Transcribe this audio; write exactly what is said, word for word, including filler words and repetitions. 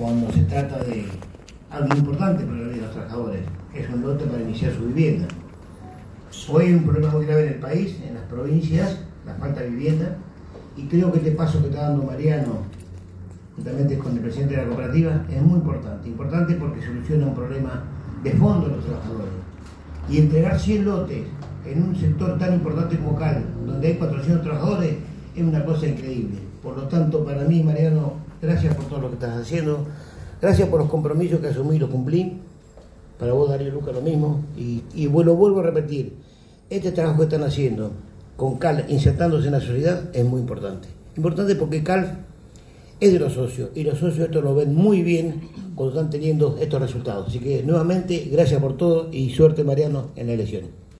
cuando se trata de algo importante para la vida de los trabajadores, que es un lote para iniciar su vivienda. Hoy hay un problema muy grave en el país, en las provincias, la falta de vivienda, y creo que este paso que está dando Mariano, juntamente con el presidente de la cooperativa, es muy importante. Importante porque soluciona un problema de fondo de los trabajadores. Y entregar cien lotes en un sector tan importante como Cal, donde hay cuatrocientos trabajadores, es una cosa increíble. Por lo tanto, para mí, Mariano, gracias por todo lo que estás haciendo, gracias por los compromisos que asumí y los cumplí. Para vos, Darío, Luca, lo mismo. Y, y bueno, vuelvo a repetir, este trabajo que están haciendo con Cal, insertándose en la sociedad, es muy importante. Importante porque Cal es de los socios, y los socios esto lo ven muy bien cuando están teniendo estos resultados. Así que, nuevamente, gracias por todo y suerte, Mariano, en las elecciones.